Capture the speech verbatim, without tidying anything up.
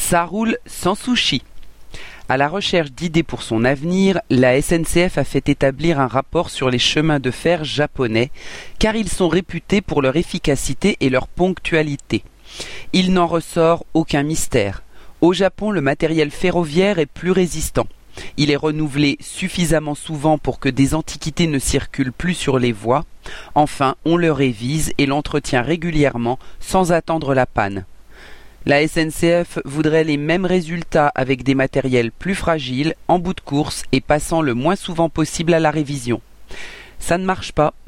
Ça roule sans sushi. À la recherche d'idées pour son avenir, la S N C F a fait établir un rapport sur les chemins de fer japonais, car ils sont réputés pour leur efficacité et leur ponctualité. Il n'en ressort aucun mystère. Au Japon, le matériel ferroviaire est plus résistant. Il est renouvelé suffisamment souvent pour que des antiquités ne circulent plus sur les voies. Enfin, on le révise et l'entretient régulièrement sans attendre la panne. La S N C F voudrait les mêmes résultats avec des matériels plus fragiles, en bout de course et passant le moins souvent possible à la révision. Ça ne marche pas.